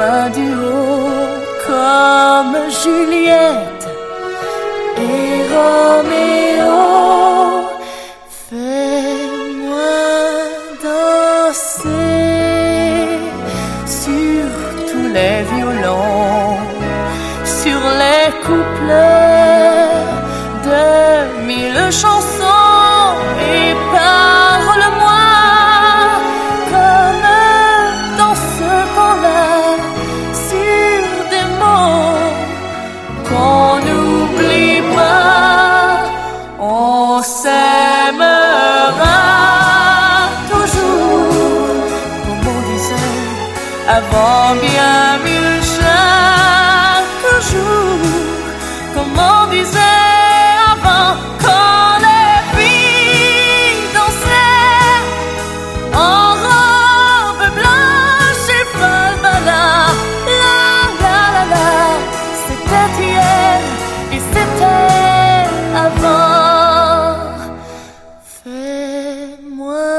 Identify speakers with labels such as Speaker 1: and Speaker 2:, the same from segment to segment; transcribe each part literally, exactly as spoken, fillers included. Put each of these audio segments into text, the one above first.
Speaker 1: un duo comme Juliette et Roméo. Fais-moi danser sur tous les violons, sur les couplets de mille chansons, et parle-moi comme dans ce temps-là, sur des mots qu'on n'oublie pas. On s'aimera toujours, comme on disait avant bien mille chaque jour, comme on disait avant, quand les filles dansaient en robe blanche et falbala. La la la la, c'était hier et c'était avant. Fais-moi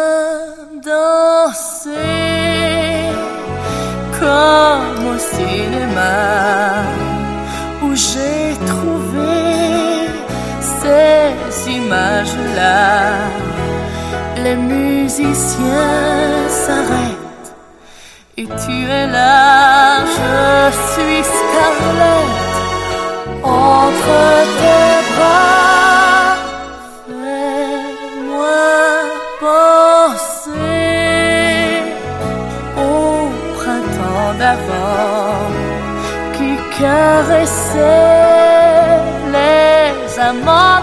Speaker 1: danser comme au cinéma, où j'ai trouvé ces images-là. Les musiciens s'arrêtent et tu es là, je suis Scarlett entre tes bras. Fais-moi penser au printemps d'avant qui caressait les amants